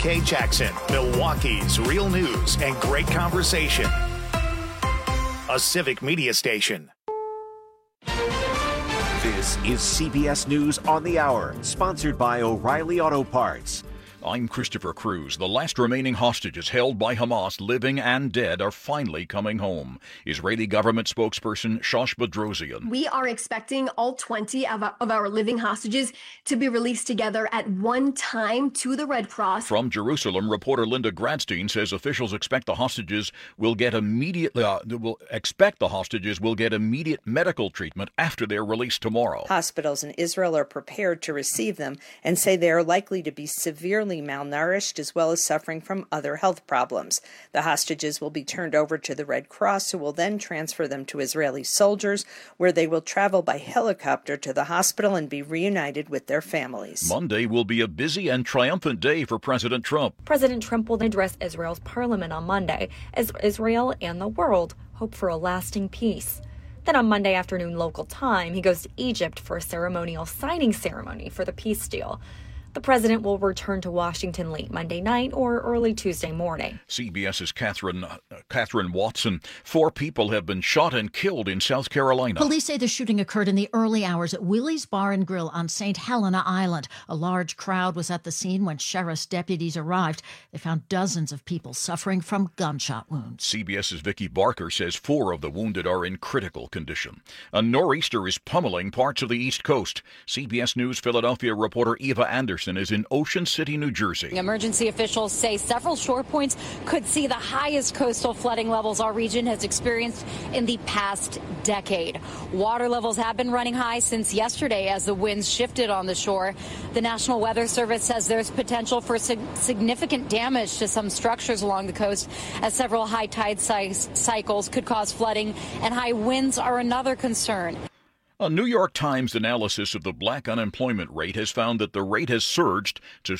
WK Jackson, Milwaukee's real news and great conversation. A civic media station. This is CBS News on the Hour, sponsored by O'Reilly Auto Parts. I'm Christopher Cruz. The last remaining hostages held by Hamas, living and dead, are finally coming home. Israeli government spokesperson Shosh Bedrosian. We are expecting all 20 of our living hostages to be released together at one time to the Red Cross. From Jerusalem, reporter Linda Gradstein says officials expect the hostages will get immediate medical treatment after they're released tomorrow. Hospitals in Israel are prepared to receive them and say they are likely to be severely malnourished as well as suffering from other health problems. The hostages will be turned over to the Red Cross, who will then transfer them to Israeli soldiers, where they will travel by helicopter to the hospital and be reunited with their families. Monday will be a busy and triumphant day for President Trump. President Trump will address Israel's parliament on Monday as Israel and the world hope for a lasting peace. Then on Monday afternoon local time, he goes to Egypt for a ceremonial signing ceremony for the peace deal. The president will return to Washington late Monday night or early Tuesday morning. CBS's Catherine Watson. 4 people have been shot and killed in South Carolina. Police say the shooting occurred in the early hours at Willie's Bar and Grill on St. Helena Island. A large crowd was at the scene when sheriff's deputies arrived. They found dozens of people suffering from gunshot wounds. CBS's Vicki Barker says 4 of the wounded are in critical condition. A nor'easter is pummeling parts of the East Coast. CBS News Philadelphia reporter Eva Anderson is in Ocean City, New Jersey. Emergency officials say several shore points could see the highest coastal flooding levels our region has experienced in the past decade. Water levels have been running high since yesterday as the winds shifted on the shore. The National Weather Service says there's potential for significant damage to some structures along the coast, as several high tide cycles could cause flooding, and high winds are another concern. A New York Times analysis of the black unemployment rate has found that the rate has surged to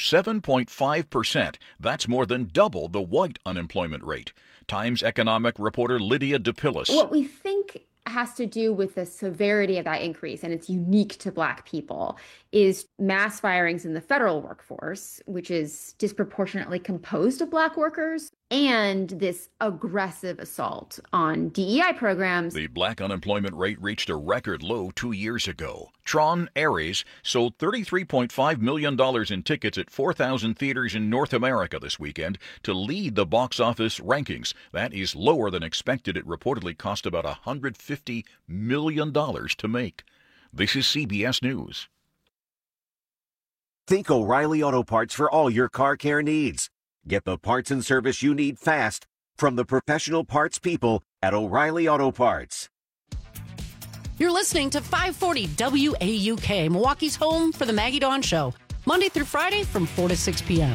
7.5%. That's more than double the white unemployment rate. Times economic reporter Lydia DePillis. What we think has to do with the severity of that increase, and it's unique to Black people, is mass firings in the federal workforce, which is disproportionately composed of Black workers, and this aggressive assault on DEI programs. The black unemployment rate reached a record low 2 years ago. Tron Ares sold $33.5 million in tickets at 4,000 theaters in North America this weekend to lead the box office rankings. That is lower than expected. It reportedly cost about $150 million to make. This is CBS News. Think O'Reilly Auto Parts for all your car care needs. Get the parts and service you need fast from the professional parts people at O'Reilly Auto Parts. You're listening to 540 WAUK, Milwaukee's home for the Maggie Dawn Show, Monday through Friday from 4 to 6 p.m.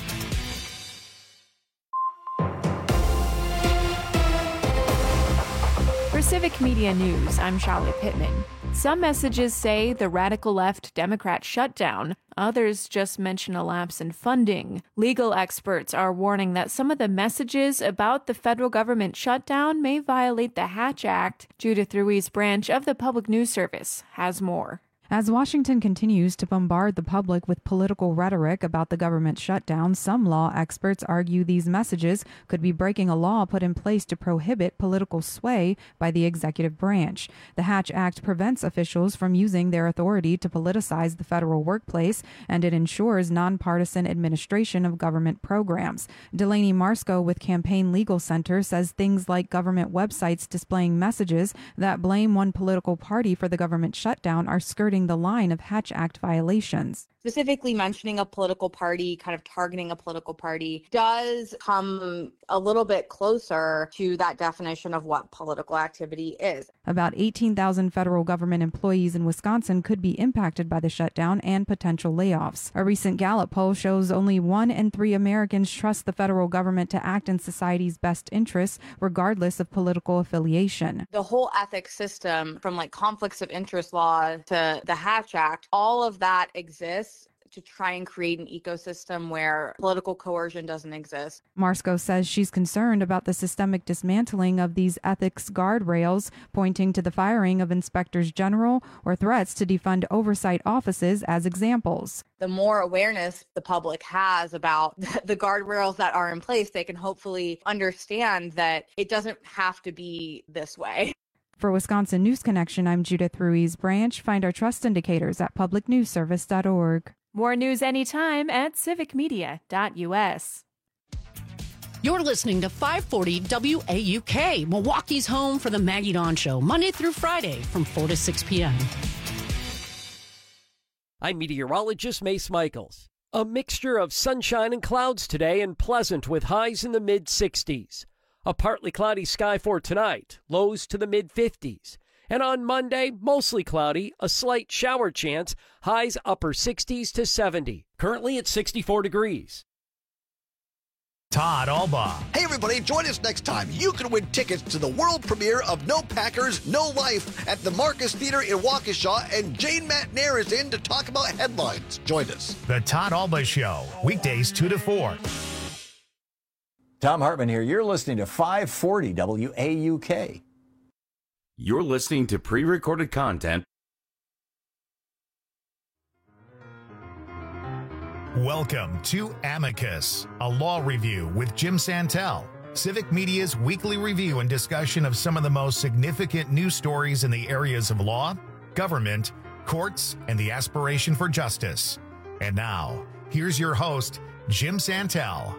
For Civic Media News, I'm Charlotte Pittman. Some messages say the radical left Democrat shutdown. Others just mention a lapse in funding. Legal experts are warning that some of the messages about the federal government shutdown may violate the Hatch Act. Judith Ruiz Branch of the Public News Service has more. As Washington continues to bombard the public with political rhetoric about the government shutdown, some law experts argue these messages could be breaking a law put in place to prohibit political sway by the executive branch. The Hatch Act prevents officials from using their authority to politicize the federal workplace, and it ensures nonpartisan administration of government programs. Delaney Marsko with Campaign Legal Center says things like government websites displaying messages that blame one political party for the government shutdown are skirting the line of Hatch Act violations. Specifically mentioning a political party, kind of targeting a political party, does come a little bit closer to that definition of what political activity is. About 18,000 federal government employees in Wisconsin could be impacted by the shutdown and potential layoffs. A recent Gallup poll shows only 1 in 3 Americans trust the federal government to act in society's best interests, regardless of political affiliation. The whole ethics system, from like conflicts of interest law to the Hatch Act, all of that exists to try and create an ecosystem where political coercion doesn't exist. Marsko says she's concerned about the systemic dismantling of these ethics guardrails, pointing to the firing of inspectors general or threats to defund oversight offices as examples. The more awareness the public has about the guardrails that are in place, they can hopefully understand that it doesn't have to be this way. For Wisconsin News Connection, I'm Judith Ruiz Branch. Find our trust indicators at publicnewsservice.org. More news anytime at civicmedia.us. You're listening to 540 WAUK, Milwaukee's home for the Maggie Dawn Show, Monday through Friday from 4 to 6 p.m. I'm meteorologist Mace Michaels. A mixture of sunshine and clouds today and pleasant with highs in the mid-60s. A partly cloudy sky for tonight, lows to the mid-50s. And on Monday, mostly cloudy, a slight shower chance, highs upper 60s to 70. Currently at 64 degrees. Todd Albaugh. Hey everybody, join us next time. You can win tickets to the world premiere of No Packers, No Life at the Marcus Theater in Waukesha, and Jane Matnair is in to talk about headlines. Join us. The Todd Albaugh Show, weekdays 2 to 4. Tom Hartman here. You're listening to 540 WAUK. You're listening to pre-recorded content. Welcome to Amicus, a law review with Jim Santel, Civic Media's weekly review and discussion of some of the most significant news stories in the areas of law, government, courts, and the aspiration for justice. And now, here's your host, Jim Santel.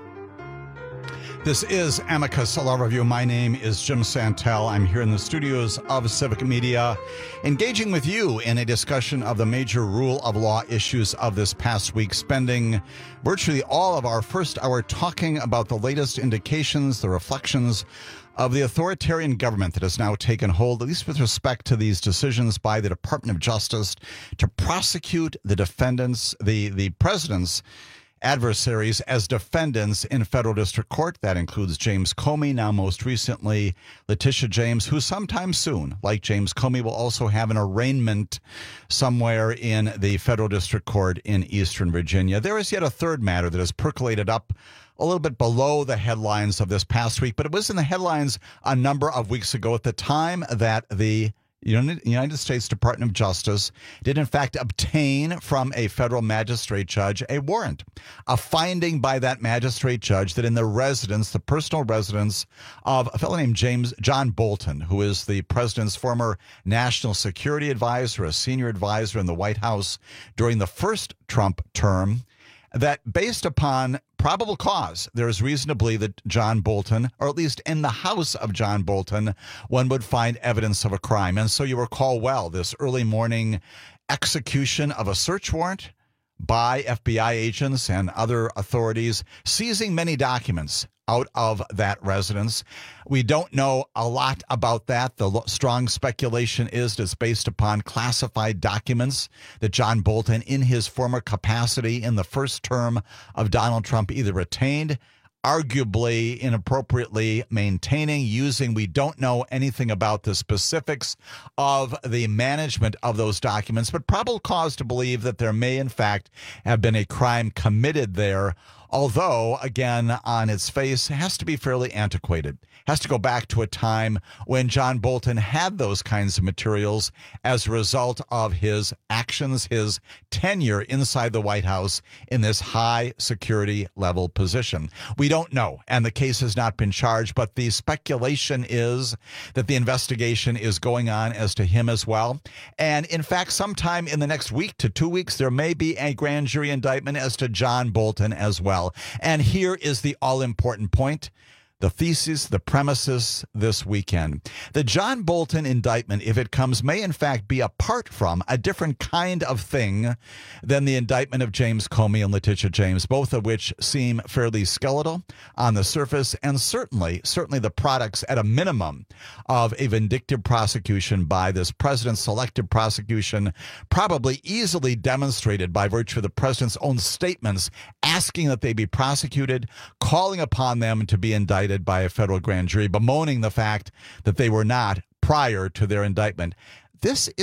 This is Amicus, a law review. My name is Jim Santel. I'm here in the studios of Civic Media, engaging with you in a discussion of the major rule of law issues of this past week, spending virtually all of our first hour talking about the latest indications, the reflections of the authoritarian government that has now taken hold, at least with respect to these decisions by the Department of Justice to prosecute the defendants, the president's adversaries as defendants in federal district court. That includes James Comey, now most recently Letitia James, who sometime soon, like James Comey, will also have an arraignment somewhere in the federal district court in Eastern Virginia. There is yet a third matter that has percolated up a little bit below the headlines of this past week, but it was in the headlines a number of weeks ago at the time that the United States Department of Justice did, in fact, obtain from a federal magistrate judge a warrant, a finding by that magistrate judge that in the personal residence of a fellow named John Bolton, who is the president's former national security advisor, a senior advisor in the White House during the first Trump term, that based upon probable cause, there is reason to believe that John Bolton, or at least in the house of John Bolton, one would find evidence of a crime. And so you recall well this early morning execution of a search warrant by FBI agents and other authorities, seizing many documents out of that residence. We don't know a lot about that. The strong speculation is that it's based upon classified documents that John Bolton, in his former capacity in the first term of Donald Trump, either retained, arguably inappropriately maintaining, using. We don't know anything about the specifics of the management of those documents, but probable cause to believe that there may, in fact, have been a crime committed there. Although, again, on its face, it has to be fairly antiquated. Has to go back to a time when John Bolton had those kinds of materials as a result of his actions, his tenure inside the White House in this high security level position. We don't know, and the case has not been charged, but the speculation is that the investigation is going on as to him as well. And in fact, sometime in the next week to 2 weeks, there may be a grand jury indictment as to John Bolton as well. And here is the all-important point. The thesis, the premises this weekend. The John Bolton indictment, if it comes, may in fact be apart from a different kind of thing than the indictment of James Comey and Letitia James, both of which seem fairly skeletal on the surface, and certainly the products at a minimum of a vindictive prosecution by this president's selective prosecution, probably easily demonstrated by virtue of the president's own statements asking that they be prosecuted, calling upon them to be indicted by a federal grand jury, bemoaning the fact that they were not prior to their indictment. This is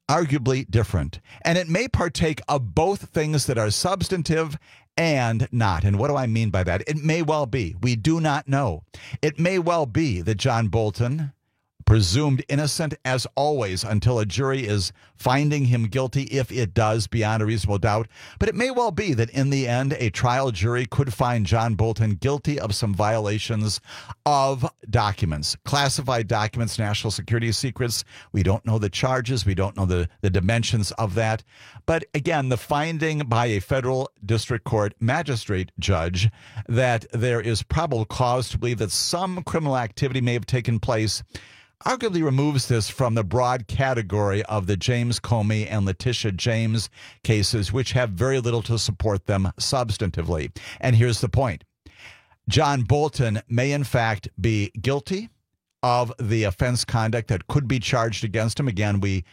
arguably different. And it may partake of both things that are substantive and not. And what do I mean by that? It may well be. We do not know. It may well be that John Bolton, presumed innocent as always until a jury is finding him guilty, if it does, beyond a reasonable doubt. But it may well be that in the end, a trial jury could find John Bolton guilty of some violations of documents, classified documents, national security secrets. We don't know the charges. We don't know the dimensions of that. But again, the finding by a federal district court magistrate judge that there is probable cause to believe that some criminal activity may have taken place arguably removes this from the broad category of the James Comey and Letitia James cases, which have very little to support them substantively. And here's the point. John Bolton may in fact be guilty of the offense conduct that could be charged against him. Again, we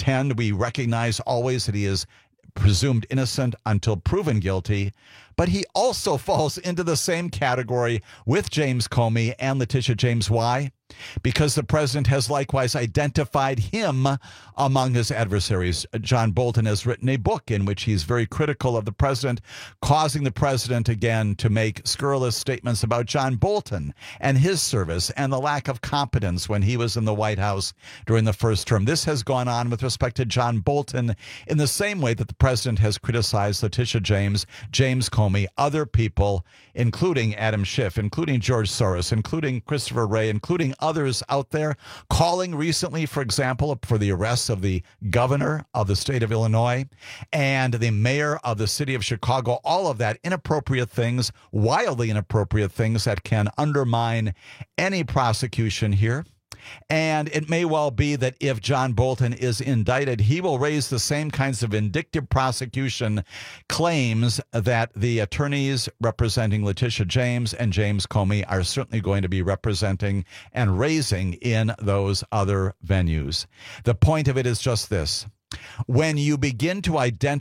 recognize always that he is presumed innocent until proven guilty, but he also falls into the same category with James Comey and Letitia James. Why? Because the president has likewise identified him among his adversaries. John Bolton has written a book in which he's very critical of the president, causing the president again to make scurrilous statements about John Bolton and his service and the lack of competence when he was in the White House during the first term. This has gone on with respect to John Bolton in the same way that the president has criticized Letitia James, James Comey, other people, including Adam Schiff, including George Soros, including Christopher Wray, including others out there, calling recently, for example, for the arrests of the governor of the state of Illinois and the mayor of the city of Chicago. All of that inappropriate things, wildly inappropriate things that can undermine any prosecution here. And it may well be that if John Bolton is indicted, he will raise the same kinds of vindictive prosecution claims that the attorneys representing Letitia James and James Comey are certainly going to be representing and raising in those other venues. The point of it is just this. When you begin to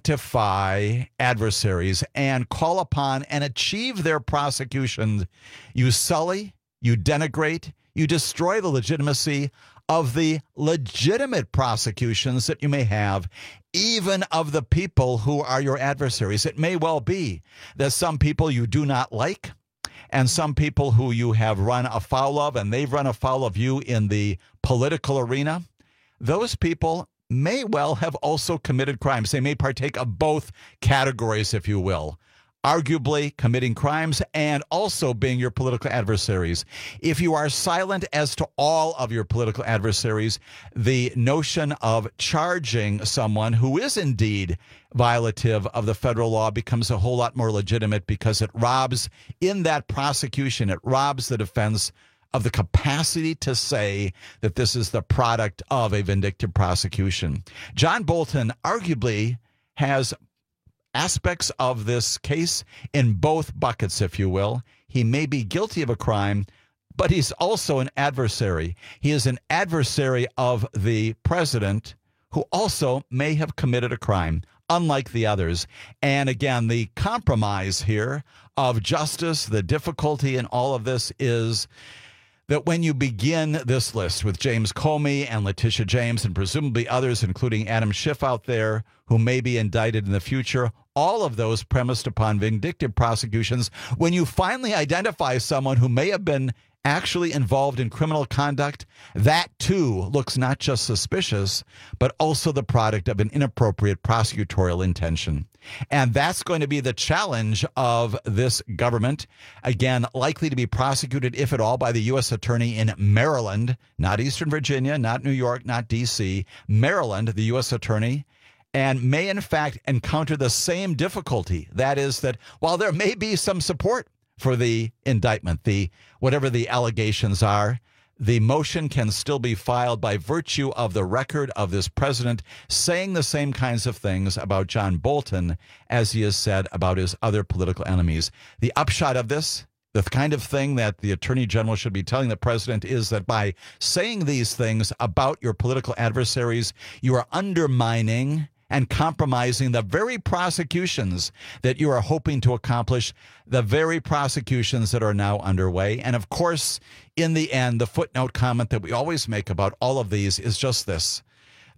identify adversaries and call upon and achieve their prosecution, you sully, you denigrate, you destroy the legitimacy of the legitimate prosecutions that you may have, even of the people who are your adversaries. It may well be that some people you do not like and some people who you have run afoul of and they've run afoul of you in the political arena, those people may well have also committed crimes. They may partake of both categories, if you will. Arguably committing crimes and also being your political adversaries. If you are silent as to all of your political adversaries, the notion of charging someone who is indeed violative of the federal law becomes a whole lot more legitimate because it robs, in that prosecution, it robs the defense of the capacity to say that this is the product of a vindictive prosecution. John Bolton arguably has aspects of this case in both buckets, if you will. He may be guilty of a crime, but he's also an adversary. He is an adversary of the president who also may have committed a crime, unlike the others. And again, the compromise here of justice, the difficulty in all of this is that when you begin this list with James Comey and Letitia James and presumably others, including Adam Schiff out there, who may be indicted in the future, all of those premised upon vindictive prosecutions, when you finally identify someone who may have been actually involved in criminal conduct, that too looks not just suspicious, but also the product of an inappropriate prosecutorial intention. And that's going to be the challenge of this government. Again, likely to be prosecuted, if at all, by the U.S. Attorney in Maryland, not Eastern Virginia, not New York, not D.C., Maryland, the U.S. Attorney, and may in fact encounter the same difficulty. That is that while there may be some support for the indictment, whatever the allegations are, the motion can still be filed by virtue of the record of this president saying the same kinds of things about John Bolton as he has said about his other political enemies. The upshot of this, the kind of thing that the attorney general should be telling the president, is that by saying these things about your political adversaries, you are undermining and compromising the very prosecutions that you are hoping to accomplish, the very prosecutions that are now underway. And of course, in the end, the footnote comment that we always make about all of these is just this.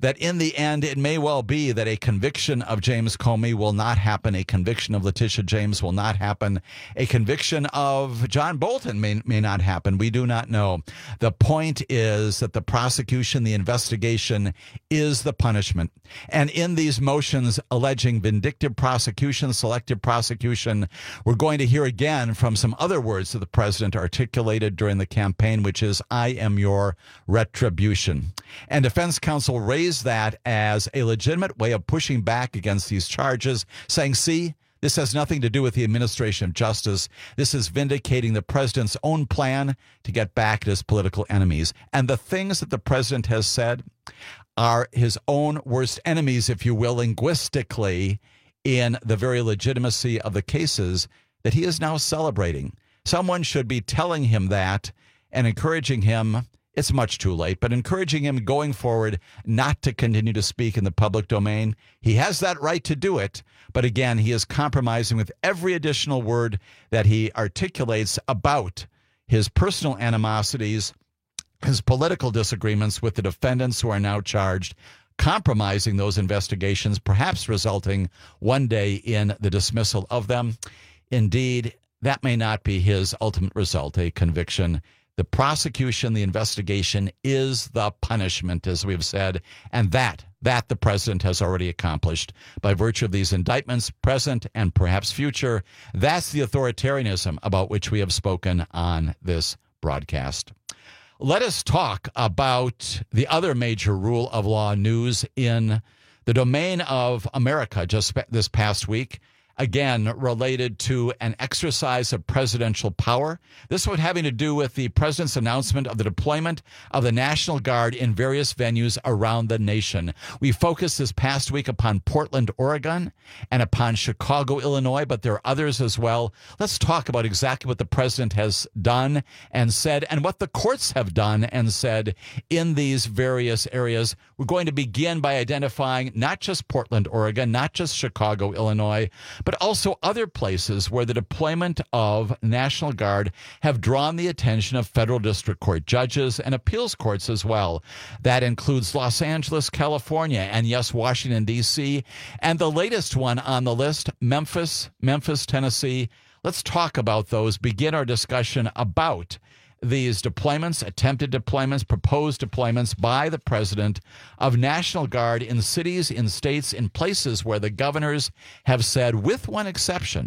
that in the end, it may well be that a conviction of James Comey will not happen. A conviction of Letitia James will not happen. A conviction of John Bolton may not happen. We do not know. The point is that the prosecution, the investigation is the punishment. And in these motions alleging vindictive prosecution, selective prosecution, we're going to hear again from some other words that the president articulated during the campaign, which is, I am your retribution. And defense counsel raised that as a legitimate way of pushing back against these charges, saying, see, this has nothing to do with the administration of justice. This is vindicating the president's own plan to get back at his political enemies. And the things that the president has said are his own worst enemies, if you will, linguistically, in the very legitimacy of the cases that he is now celebrating. Someone should be telling him that and encouraging him. It's much too late, but encouraging him going forward not to continue to speak in the public domain. He has that right to do it, but again, he is compromising with every additional word that he articulates about his personal animosities, his political disagreements with the defendants who are now charged, compromising those investigations, perhaps resulting one day in the dismissal of them. Indeed, that may not be his ultimate result, a conviction. The prosecution, the investigation is the punishment, as we've said, and that the president has already accomplished by virtue of these indictments, present and perhaps future. That's the authoritarianism about which we have spoken on this broadcast. Let us talk about the other major rule of law news in the domain of America just this past week. Again, related to an exercise of presidential power. This one having to do with the president's announcement of the deployment of the National Guard in various venues around the nation. We focused this past week upon Portland, Oregon, and upon Chicago, Illinois, but there are others as well. Let's talk about exactly what the president has done and said, and what the courts have done and said in these various areas. We're going to begin by identifying not just Portland, Oregon, not just Chicago, Illinois, but also other places where the deployment of National Guard have drawn the attention of federal district court judges and appeals courts as well. That includes Los Angeles, California, and yes, Washington, D.C., and the latest one on the list, Memphis, Tennessee. Let's talk about those, begin our discussion about these deployments, attempted deployments, proposed deployments by the president of National Guard in cities, in states, in places where the governors have said, with one exception,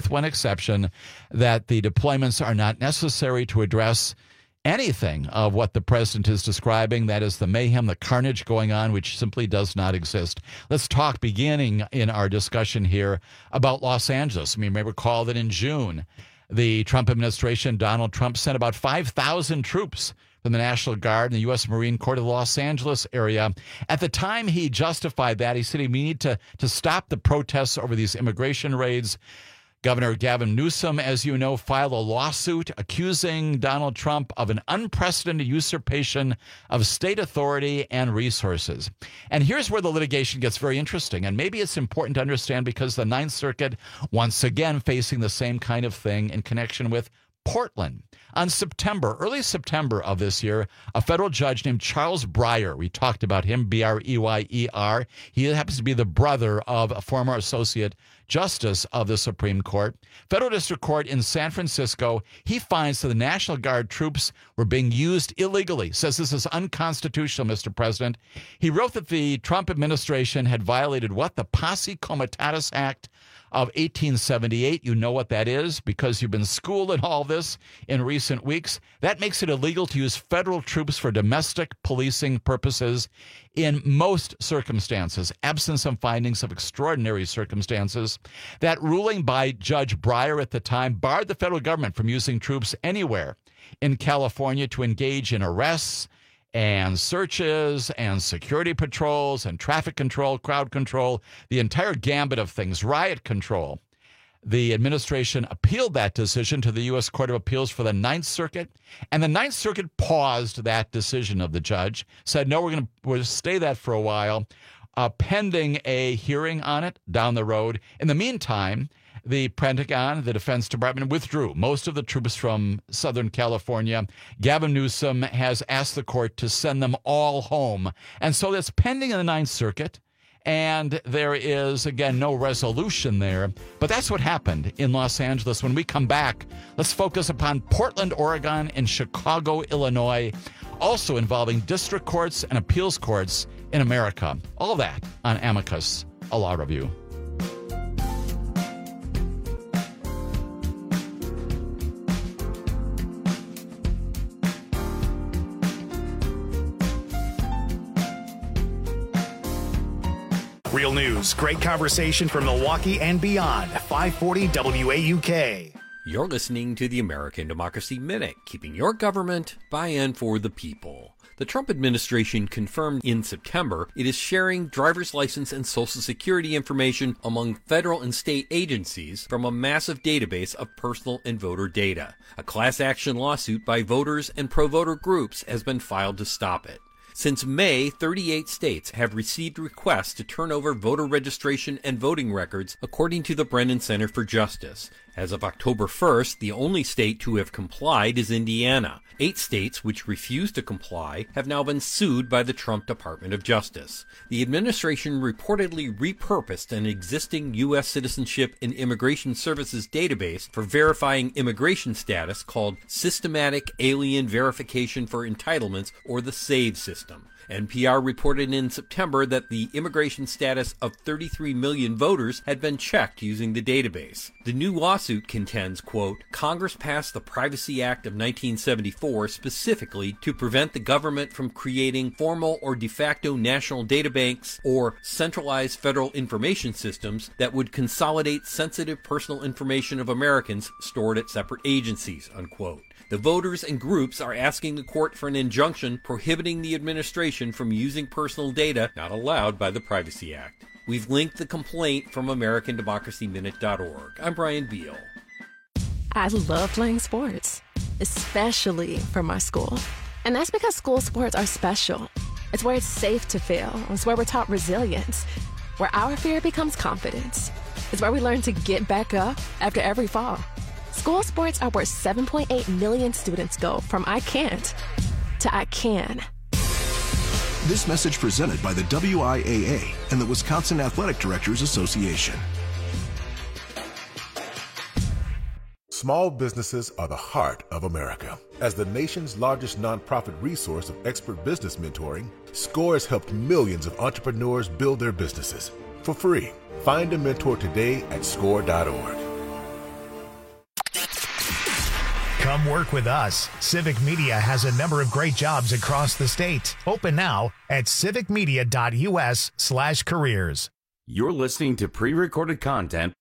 that the deployments are not necessary to address anything of what the president is describing, that is the mayhem, the carnage going on, which simply does not exist. Let's talk, beginning in our discussion here, about Los Angeles. You may recall that in June, the Trump administration, Donald Trump, sent about 5,000 troops from the National Guard and the U.S. Marine Corps to the Los Angeles area. At the time, he justified that. He said we need to stop the protests over these immigration raids. Governor Gavin Newsom, as you know, filed a lawsuit accusing Donald Trump of an unprecedented usurpation of state authority and resources. And here's where the litigation gets very interesting. And maybe it's important to understand because the Ninth Circuit, once again, facing the same kind of thing in connection with Portland. On early September of this year, a federal judge named Charles Breyer, we talked about him, B-R-E-Y-E-R. He happens to be the brother of a former associate justice of the Supreme Court. Federal District Court in San Francisco, he finds that the National Guard troops were being used illegally. Says this is unconstitutional, Mr. President. He wrote that the Trump administration had violated what? The Posse Comitatus Act of 1878. You know what that is because you've been schooled in all this in recent weeks. That makes it illegal to use federal troops for domestic policing purposes in most circumstances, absent some findings of extraordinary circumstances. That ruling by Judge Breyer at the time barred the federal government from using troops anywhere in California to engage in arrests and searches and security patrols and traffic control, crowd control, the entire gambit of things, riot control. The administration appealed that decision to the U.S. Court of Appeals for the Ninth Circuit, and the Ninth Circuit paused that decision of the judge, said, no, we're going to stay that for a while, pending a hearing on it down the road. In the meantime, the Pentagon, the Defense Department, withdrew most of the troops from Southern California. Gavin Newsom has asked the court to send them all home. And so that's pending in the Ninth Circuit. And there is, again, no resolution there. But that's what happened in Los Angeles. When we come back, let's focus upon Portland, Oregon, and Chicago, Illinois, also involving district courts and appeals courts in America. All that on Amicus, a law review. Real news, great conversation from Milwaukee and beyond. 540 WAUK. You're listening to the American Democracy Minute, keeping your government by and for the people. The Trump administration confirmed in September it is sharing driver's license and Social Security information among federal and state agencies from a massive database of personal and voter data. A class action lawsuit by voters and pro-voter groups has been filed to stop it. Since May, 38 states have received requests to turn over voter registration and voting records, according to the Brennan Center for Justice. As of October 1st, the only state to have complied is Indiana. 8 states which refused to comply have now been sued by the Trump Department of Justice. The administration reportedly repurposed an existing U.S. Citizenship and Immigration Services database for verifying immigration status called Systematic Alien Verification for Entitlements, or the SAVE system. NPR reported in September that the immigration status of 33 million voters had been checked using the database. The new lawsuit contends, quote, Congress passed the Privacy Act of 1974 specifically to prevent the government from creating formal or de facto national databanks or centralized federal information systems that would consolidate sensitive personal information of Americans stored at separate agencies, unquote. The voters and groups are asking the court for an injunction prohibiting the administration from using personal data not allowed by the Privacy Act. We've linked the complaint from AmericanDemocracyMinute.org. I'm Brian Beal. I love playing sports, especially for my school. And that's because school sports are special. It's where it's safe to fail. It's where we're taught resilience, where our fear becomes confidence. It's where we learn to get back up after every fall. School sports are where 7.8 million students go from I can't to I can. This message presented by the WIAA and the Wisconsin Athletic Directors Association. Small businesses are the heart of America. As the nation's largest nonprofit resource of expert business mentoring, SCORE has helped millions of entrepreneurs build their businesses for free. Find a mentor today at score.org. Come work with us. Civic Media has a number of great jobs across the state. Open now at civicmedia.us/careers. You're listening to pre-recorded content.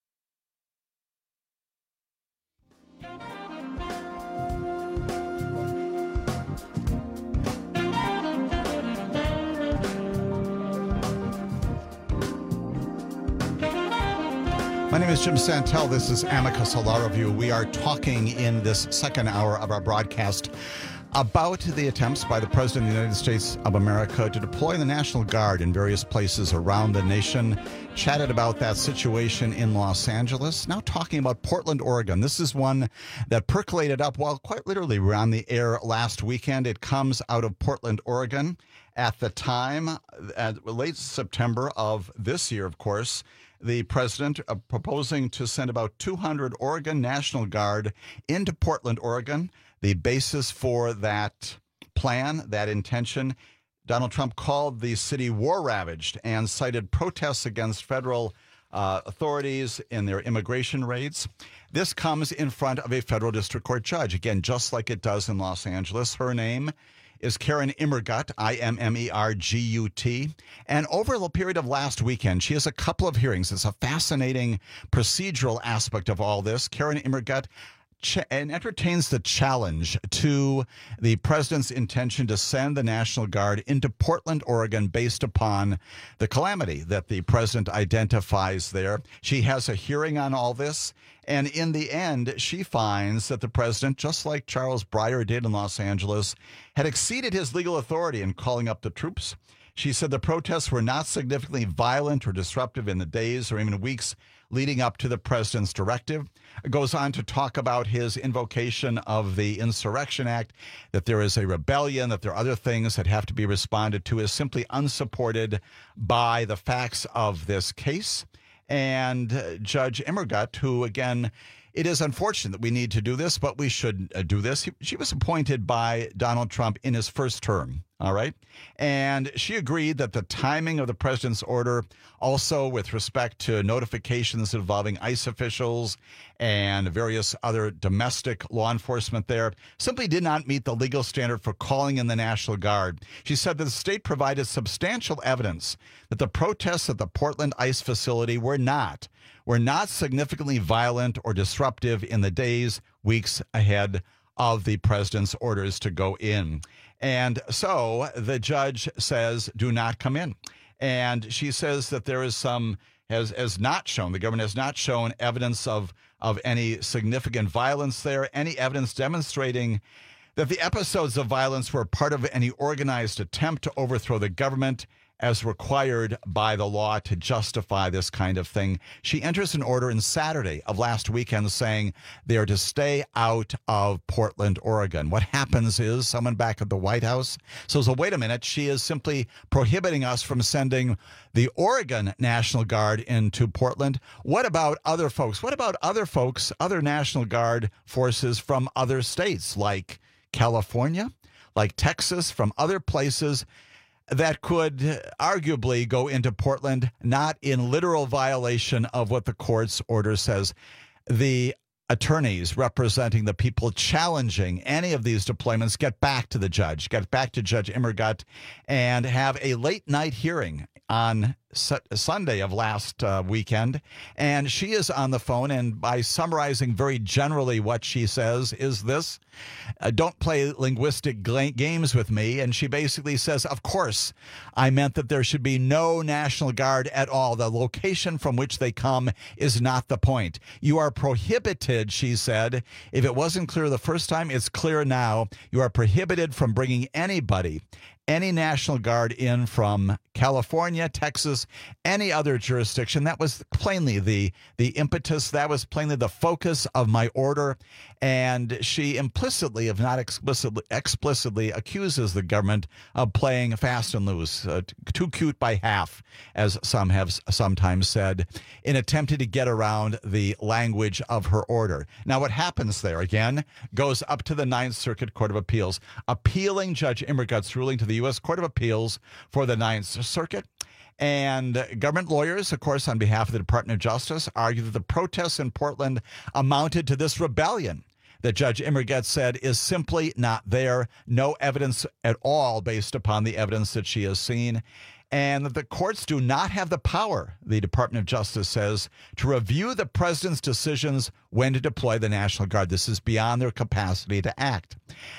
My name is Jim Santel. This is Amicus, a law review. We are talking in this second hour of our broadcast about the attempts by the President of the United States of America to deploy the National Guard in various places around the nation. Chatted about that situation in Los Angeles. Now talking about Portland, Oregon. This is one that percolated up, well, quite literally, we were on the air last weekend. It comes out of Portland, Oregon. At the time, late September of this year, of course, the president proposing to send about 200 Oregon National Guard into Portland, Oregon. The basis for that plan, that intention, Donald Trump called the city war-ravaged and cited protests against federal authorities in their immigration raids. This comes in front of a federal district court judge, again, just like it does in Los Angeles. Her name is Karen Immergut, Immergut. And over the period of last weekend, she has a couple of hearings. It's a fascinating procedural aspect of all this. Karen Immergut and entertains the challenge to the president's intention to send the National Guard into Portland, Oregon, based upon the calamity that the president identifies there. She has a hearing on all this. And in the end, she finds that the president, just like Charles Breyer did in Los Angeles, had exceeded his legal authority in calling up the troops. She said the protests were not significantly violent or disruptive in the days or even weeks leading up to the president's directive. It goes on to talk about his invocation of the Insurrection Act, that there is a rebellion, that there are other things that have to be responded to, is simply unsupported by the facts of this case. And Judge Immergut, who, again, it is unfortunate that we need to do this, but we should do this. She was appointed by Donald Trump in his first term, all right? And she agreed that the timing of the president's order, also with respect to notifications involving ICE officials and various other domestic law enforcement there, simply did not meet the legal standard for calling in the National Guard. She said that the state provided substantial evidence that the protests at the Portland ICE facility were not significantly violent or disruptive in the days, weeks ahead of the president's orders to go in. And so the judge says, do not come in. And she says that there is the government has not shown evidence of any significant violence there, any evidence demonstrating that the episodes of violence were part of any organized attempt to overthrow the government as required by the law to justify this kind of thing. She enters an order in Saturday of last weekend saying they are to stay out of Portland, Oregon. What happens is someone back at the White House says, well, wait a minute, she is simply prohibiting us from sending the Oregon National Guard into Portland. What about other folks? What about other folks, other National Guard forces from other states like California, like Texas, from other places that could arguably go into Portland, not in literal violation of what the court's order says? The attorneys representing the people challenging any of these deployments get back to Judge Immergut, and have a late night hearing on Sunday of last weekend. And she is on the phone, and by summarizing very generally what she says is this: don't play linguistic games with me. And she basically says, of course, I meant that there should be no National Guard at all. The location from which they come is not the point. You are prohibited, she said. If it wasn't clear the first time, it's clear now. You are prohibited from bringing any National Guard in from California, Texas, any other jurisdiction. That was plainly the impetus. That was plainly the focus of my order. And she implicitly, if not explicitly, accuses the government of playing fast and loose, too cute by half, as some have sometimes said, in attempting to get around the language of her order. Now, what happens there, again, goes up to the Ninth Circuit Court of Appeals, appealing Judge Immergut's ruling to the U.S. Court of Appeals for the Ninth Circuit. And government lawyers, of course, on behalf of the Department of Justice, argue that the protests in Portland amounted to this rebellion that Judge Immergut said is simply not there. No evidence at all based upon the evidence that she has seen. And that the courts do not have the power, the Department of Justice says, to review the president's decisions when to deploy the National Guard. This is beyond their capacity to act.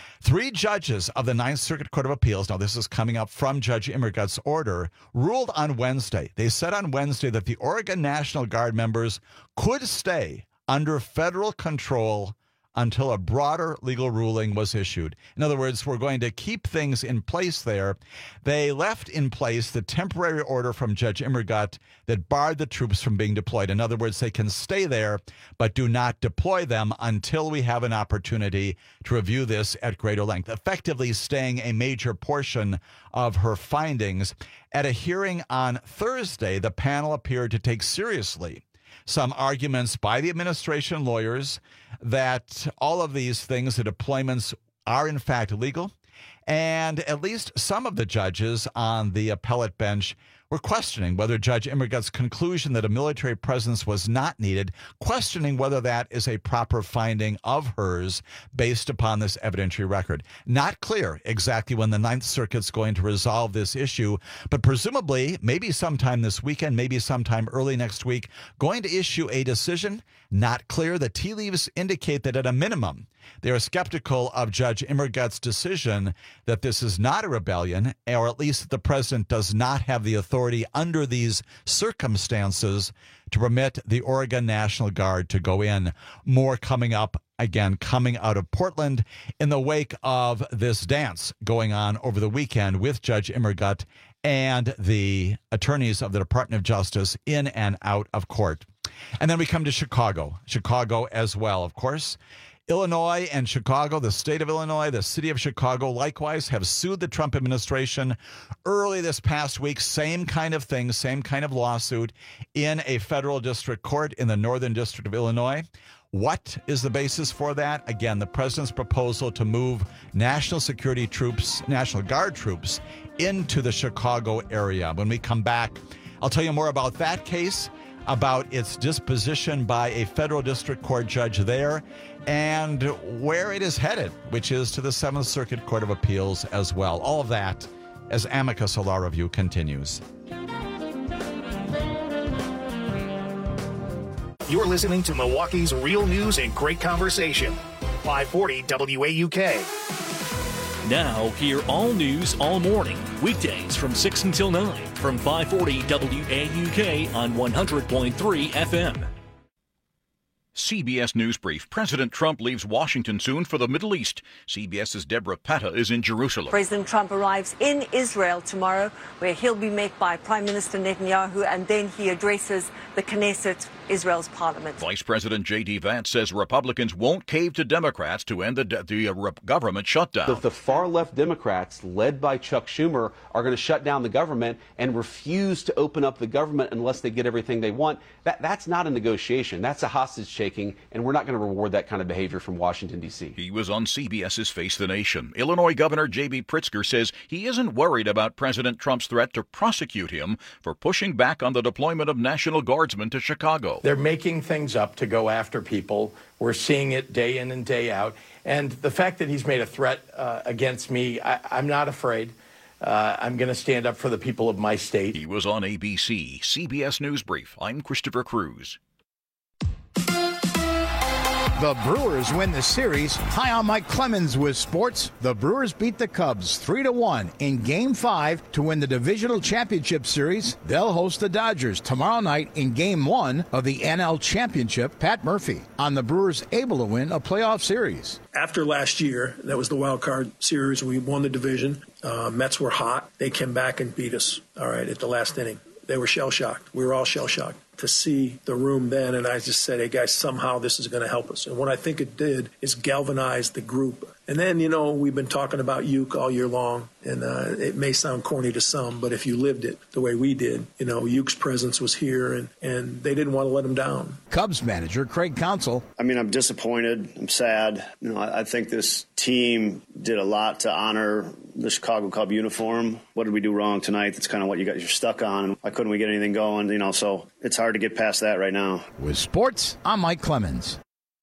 3 judges of the Ninth Circuit Court of Appeals, now this is coming up from Judge Immergut's order, ruled on Wednesday. They said on Wednesday that the Oregon National Guard members could stay under federal control until a broader legal ruling was issued. In other words, we're going to keep things in place there. They left in place the temporary order from Judge Immergut that barred the troops from being deployed. In other words, they can stay there, but do not deploy them until we have an opportunity to review this at greater length, effectively staying a major portion of her findings. At a hearing on Thursday, the panel appeared to take seriously some arguments by the administration lawyers that all of these things, the deployments, are in fact legal. And at least some of the judges on the appellate bench were questioning whether Judge Immergut's conclusion that a military presence was not needed, questioning whether that is a proper finding of hers based upon this evidentiary record. Not clear exactly when the Ninth Circuit's going to resolve this issue, but presumably maybe sometime this weekend, maybe sometime early next week, going to issue a decision. Not clear. The tea leaves indicate that at a minimum, they are skeptical of Judge Immergut's decision that this is not a rebellion, or at least that the president does not have the authority under these circumstances to permit the Oregon National Guard to go in. More coming up, again, coming out of Portland in the wake of this dance going on over the weekend with Judge Immergut and the attorneys of the Department of Justice in and out of court. And then we come to Chicago as well, of course. Illinois and Chicago, the state of Illinois, the city of Chicago, likewise have sued the Trump administration early this past week. Same kind of thing, same kind of lawsuit in a federal district court in the Northern District of Illinois. What is the basis for that? Again, the president's proposal to move National Security troops, National Guard troops, into the Chicago area. When we come back, I'll tell you more about that case, about its disposition by a federal district court judge there, and where it is headed, which is to the 7th Circuit Court of Appeals as well. All of that as Amicus Law Review continues. You're listening to Milwaukee's real news and great conversation. 540 WAUK. Now, hear all news all morning, weekdays from 6 until 9 from 540 WAUK on 100.3 FM. CBS News Brief. President Trump leaves Washington soon for the Middle East. CBS's Deborah Patta is in Jerusalem. President Trump arrives in Israel tomorrow, where he'll be met by Prime Minister Netanyahu, and then he addresses the Knesset, Israel's parliament. Vice President J.D. Vance says Republicans won't cave to Democrats to end the government shutdown. The far-left Democrats, led by Chuck Schumer, are going to shut down the government and refuse to open up the government unless they get everything they want. That's not a negotiation. That's a hostage-taking, and we're not going to reward that kind of behavior from Washington, D.C. He was on CBS's Face the Nation. Illinois Governor J.B. Pritzker says he isn't worried about President Trump's threat to prosecute him for pushing back on the deployment of National Guardsmen to Chicago. They're making things up to go after people. We're seeing it day in and day out. And the fact that he's made a threat against me, I'm not afraid. I'm going to stand up for the people of my state. He was on ABC. CBS News Brief. I'm Christopher Cruz. The Brewers win the series. Hi, I'm Mike Clemens with sports. The Brewers beat the Cubs 3-1 in Game 5 to win the Divisional Championship Series. They'll host the Dodgers tomorrow night in Game 1 of the NL Championship. Pat Murphy on the Brewers able to win a playoff series. After last year, that was the wild card series. We won the division. Mets were hot. They came back and beat us, all right, at the last inning. They were shell-shocked. We were all shell-shocked to see the room then, and I just said, hey, guys, somehow this is going to help us. And what I think it did is galvanize the group. And then, we've been talking about Uke all year long, and it may sound corny to some, but if you lived it the way we did, Uke's presence was here, and they didn't want to let him down. Cubs manager Craig Counsell. I'm disappointed. I'm sad. I think this team did a lot to honor the Chicago Cub uniform. What did we do wrong tonight? That's kind of what you're stuck on. Why couldn't we get anything going? So it's hard to get past that right now. With sports, I'm Mike Clemens.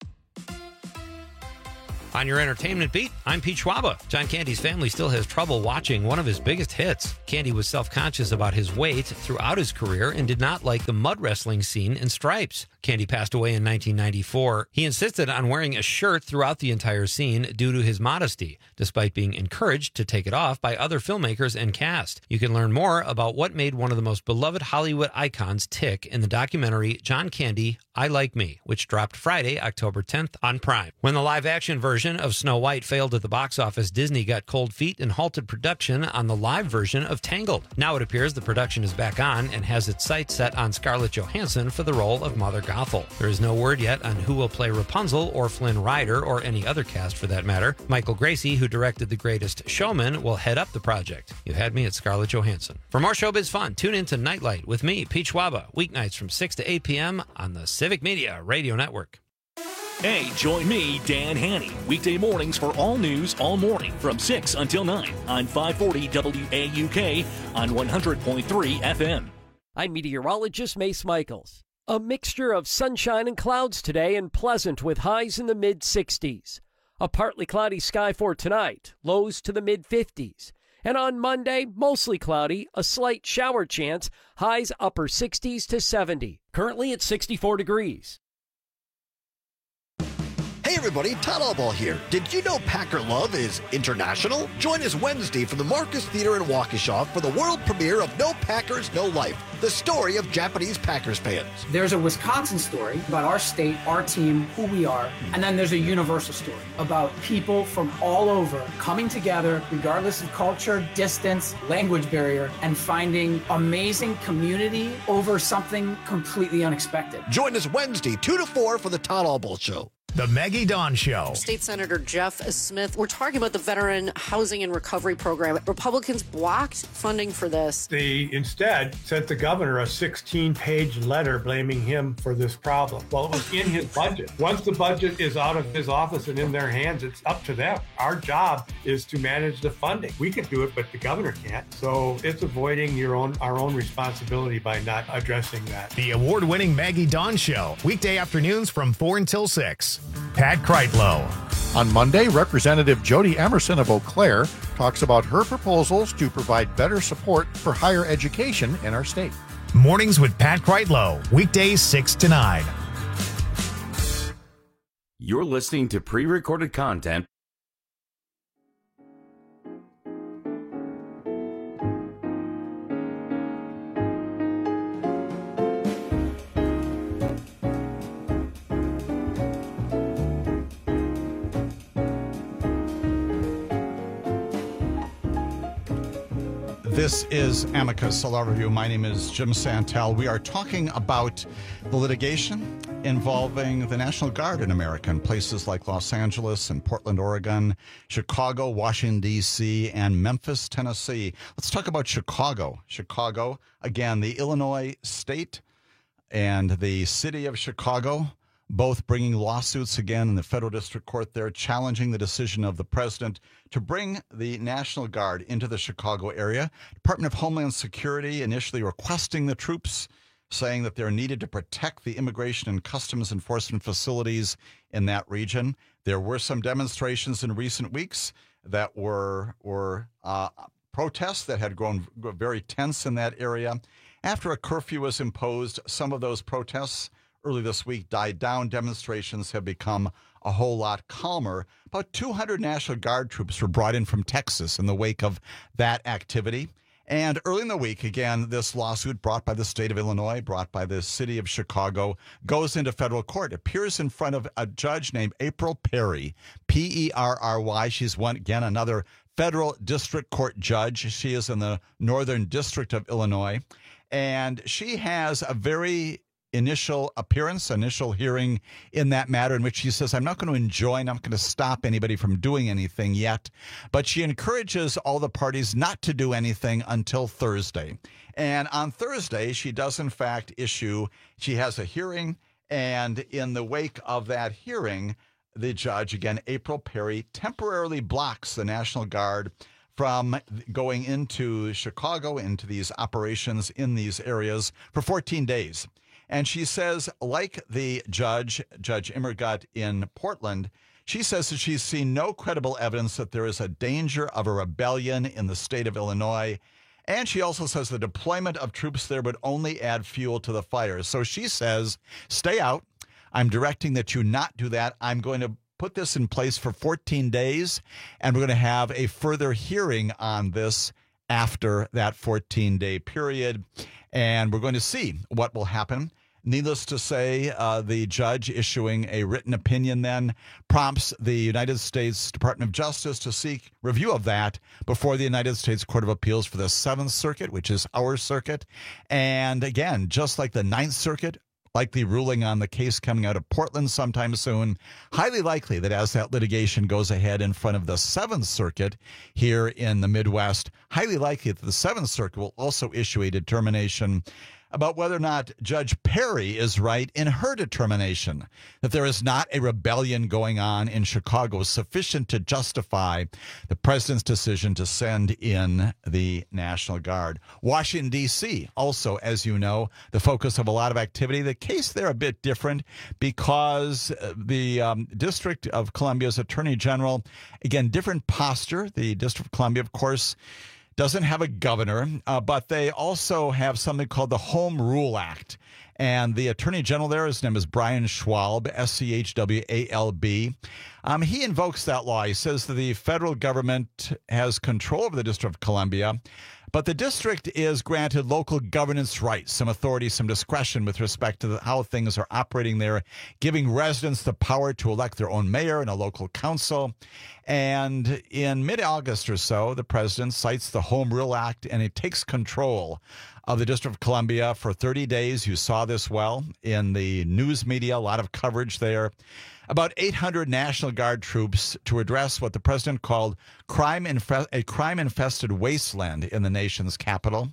On your entertainment beat, I'm Pete Schwaba. John Candy's family still has trouble watching one of his biggest hits. Candy was self-conscious about his weight throughout his career and did not like the mud wrestling scene in Stripes. Candy passed away in 1994. He insisted on wearing a shirt throughout the entire scene due to his modesty, despite being encouraged to take it off by other filmmakers and cast. You can learn more about what made one of the most beloved Hollywood icons tick in the documentary John Candy, I Like Me, which dropped Friday, October 10th on Prime. When the live-action version of Snow White failed at the box office, Disney got cold feet and halted production on the live version of Tangled. Now it appears the production is back on and has its sights set on Scarlett Johansson for the role of Mother Gothel. There is no word yet on who will play Rapunzel or Flynn Rider or any other cast for that matter. Michael Gracie, who directed The Greatest Showman, will head up the project. You had me at Scarlett Johansson. For more showbiz fun, tune in to Nightlight with me, Pete Schwaba, weeknights from 6 to 8 p.m. on the Civic Media Radio Network. Hey, join me, Dan Haney, weekday mornings for all news all morning from 6 until 9 on 540 WAUK on 100.3 FM. I'm meteorologist Mace Michaels. A mixture of sunshine and clouds today and pleasant with highs in the mid-60s. A partly cloudy sky for tonight, lows to the mid-50s. And on Monday, mostly cloudy, a slight shower chance, highs upper 60s to 70. Currently at 64 degrees. Hey everybody, Todd Allball here. Did you know Packer Love is international? Join us Wednesday from the Marcus Theater in Waukesha for the world premiere of No Packers, No Life, the story of Japanese Packers fans. There's a Wisconsin story about our state, our team, who we are, and then there's a universal story about people from all over coming together, regardless of culture, distance, language barrier, and finding amazing community over something completely unexpected. Join us Wednesday, 2 to 4 for the Todd Allball Show. The Maggie Dawn Show. State Senator Jeff Smith, we're talking about the Veteran Housing and Recovery Program. Republicans blocked funding for this. They instead sent the governor a 16-page letter blaming him for this problem. Well, it was in his budget. Once the budget is out of his office and in their hands, it's up to them. Our job is to manage the funding. We can do it, but the governor can't. So it's avoiding our own responsibility by not addressing that. The award-winning Maggie Dawn Show. Weekday afternoons from 4 until 6. Pat Kreitlow. On Monday, Representative Jody Emerson of Eau Claire talks about her proposals to provide better support for higher education in our state. Mornings with Pat Kreitlow. Weekdays 6 to 9. You're listening to pre-recorded content. This is Amicus Law Review. My name is Jim Santel. We are talking about the litigation involving the National Guard in America in places like Los Angeles and Portland, Oregon, Chicago, Washington, D.C., and Memphis, Tennessee. Let's talk about Chicago. Chicago, again, the Illinois state and the city of Chicago, both bringing lawsuits again in the federal district court there, challenging the decision of the president to bring the National Guard into the Chicago area. Department of Homeland Security initially requesting the troops, saying that they're needed to protect the immigration and customs enforcement facilities in that region. There were some demonstrations in recent weeks that were protests that had grown very tense in that area. After a curfew was imposed, some of those protests early this week died down. Demonstrations have become a whole lot calmer. About 200 National Guard troops were brought in from Texas in the wake of that activity. And early in the week, again, this lawsuit brought by the state of Illinois, brought by the city of Chicago, goes into federal court, appears in front of a judge named April Perry, Perry. She's another federal district court judge. She is in the Northern District of Illinois. And she has a very initial hearing in that matter in which she says, I'm not going to enjoin, I'm not going to stop anybody from doing anything yet. But she encourages all the parties not to do anything until Thursday. And on Thursday, she does in fact she has a hearing. And in the wake of that hearing, the judge, again, April Perry, temporarily blocks the National Guard from going into Chicago, into these operations in these areas for 14 days. And she says, like the Judge Immergut in Portland, she says that she's seen no credible evidence that there is a danger of a rebellion in the state of Illinois. And she also says the deployment of troops there would only add fuel to the fire. So she says, stay out. I'm directing that you not do that. I'm going to put this in place for 14 days, and we're going to have a further hearing on this after that 14-day period. And we're going to see what will happen. Needless to say, the judge issuing a written opinion then prompts the United States Department of Justice to seek review of that before the United States Court of Appeals for the Seventh Circuit, which is our circuit. And again, just like the Ninth Circuit, likely ruling on the case coming out of Portland sometime soon, highly likely that as that litigation goes ahead in front of the Seventh Circuit here in the Midwest, highly likely that the Seventh Circuit will also issue a determination about whether or not Judge Perry is right in her determination that there is not a rebellion going on in Chicago sufficient to justify the president's decision to send in the National Guard. Washington, D.C., also, as you know, the focus of a lot of activity. The case there a bit different because the District of Columbia's Attorney General, again, different posture. The District of Columbia, of course, doesn't have a governor, but they also have something called the Home Rule Act. And the Attorney General there, his name is Brian Schwalb, Schwalb. He invokes that law. He says that the federal government has control over the District of Columbia, but the district is granted local governance rights, some authority, some discretion with respect to how things are operating there, giving residents the power to elect their own mayor and a local council. And in mid-August or so, the president cites the Home Rule Act, and it takes control of the District of Columbia for 30 days. You saw this well in the news media, a lot of coverage there. About 800 National Guard troops to address what the president called a crime-infested wasteland in the nation's capital.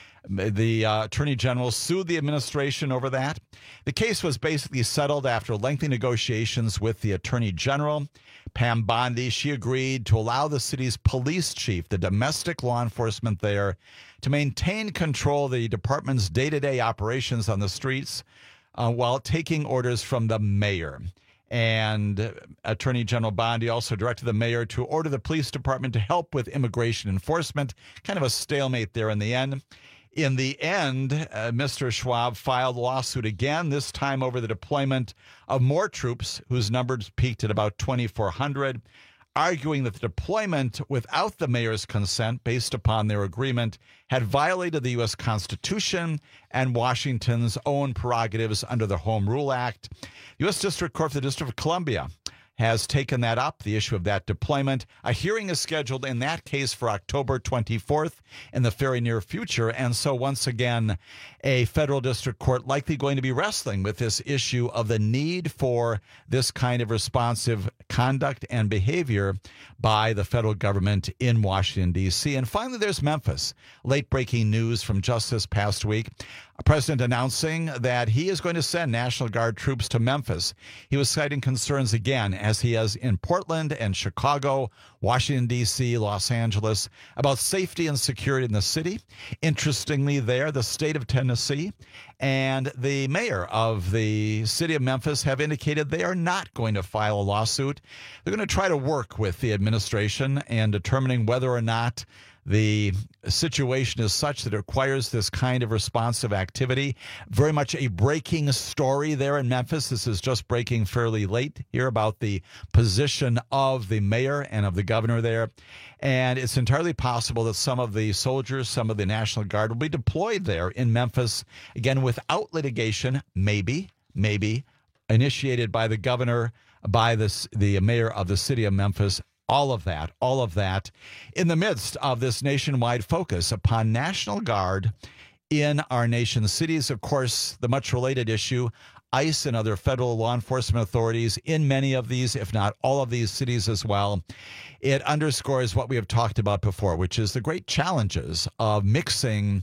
The Attorney General sued the administration over that. The case was basically settled after lengthy negotiations with the Attorney General, Pam Bondi. She agreed to allow the city's police chief, the domestic law enforcement there, to maintain control of the department's day-to-day operations on the streets while taking orders from the mayor. And Attorney General Bondi also directed the mayor to order the police department to help with immigration enforcement. Kind of a stalemate there in the end. In the end, Mr. Schwab filed a lawsuit again, this time over the deployment of more troops, whose numbers peaked at about 2,400, arguing that the deployment without the mayor's consent, based upon their agreement, had violated the U.S. Constitution and Washington's own prerogatives under the Home Rule Act. The U.S. District Court for the District of Columbia has taken that up, the issue of that deployment. A hearing is scheduled in that case for October 24th in the very near future. And so once again, a federal district court likely going to be wrestling with this issue of the need for this kind of responsive conduct and behavior by the federal government in Washington, D.C. And finally, there's Memphis. Late breaking news from just this past week. A president announcing that he is going to send National Guard troops to Memphis. He was citing concerns again, as he has in Portland and Chicago, Washington, D.C., Los Angeles, about safety and security in the city. Interestingly there, the state of Tennessee and the mayor of the city of Memphis have indicated they are not going to file a lawsuit. They're going to try to work with the administration and determining whether or not the situation is such that it requires this kind of responsive activity. Very much a breaking story there in Memphis. This is just breaking fairly late here about the position of the mayor and of the governor there. And it's entirely possible that some of the soldiers, some of the National Guard will be deployed there in Memphis, again, without litigation, maybe, initiated by the governor, by the mayor of the city of Memphis. All of that in the midst of this nationwide focus upon National Guard in our nation's cities. Of course, the much related issue, ICE and other federal law enforcement authorities in many of these, if not all of these cities as well. It underscores what we have talked about before, which is the great challenges of mixing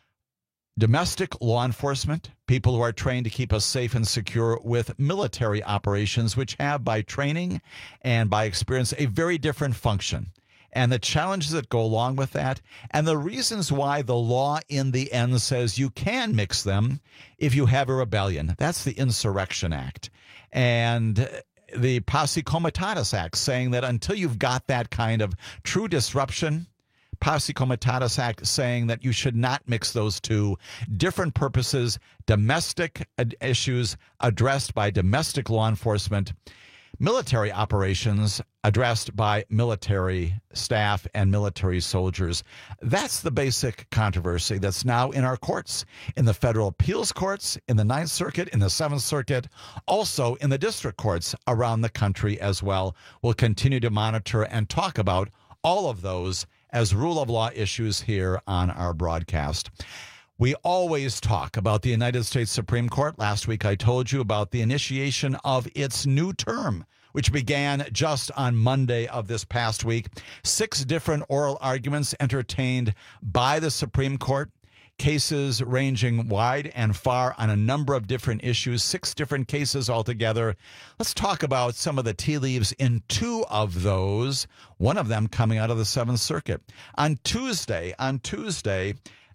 domestic law enforcement, people who are trained to keep us safe and secure, with military operations, which have, by training and by experience, a very different function. And the challenges that go along with that, and the reasons why the law in the end says you can mix them if you have a rebellion. That's the Insurrection Act. And the Posse Comitatus Act, saying that until you've got that kind of true disruption, Posse Comitatus Act saying that you should not mix those two. Different purposes, domestic issues addressed by domestic law enforcement, military operations addressed by military staff and military soldiers. That's the basic controversy that's now in our courts, in the federal appeals courts, in the Ninth Circuit, in the Seventh Circuit, also in the district courts around the country as well. We'll continue to monitor and talk about all of those as rule of law issues here on our broadcast. We always talk about the United States Supreme Court. Last week I told you about the initiation of its new term, which began just on Monday of this past week. 6 different oral arguments entertained by the Supreme Court. Cases ranging wide and far on a number of different issues, 6 different cases altogether. Let's talk about some of the tea leaves in 2 of those, one of them coming out of the Seventh Circuit. On Tuesday,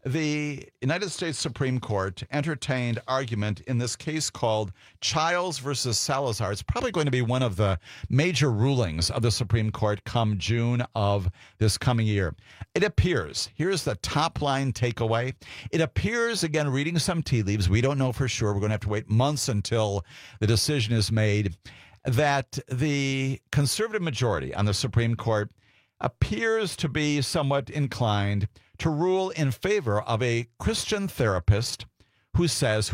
The United States Supreme Court entertained argument in this case called Childs versus Salazar. It's probably going to be one of the major rulings of the Supreme Court come June of this coming year. It appears, here's the top line takeaway. It appears, again, reading some tea leaves, we don't know for sure, we're going to have to wait months until the decision is made, that the conservative majority on the Supreme Court appears to be somewhat inclined to rule in favor of a Christian therapist who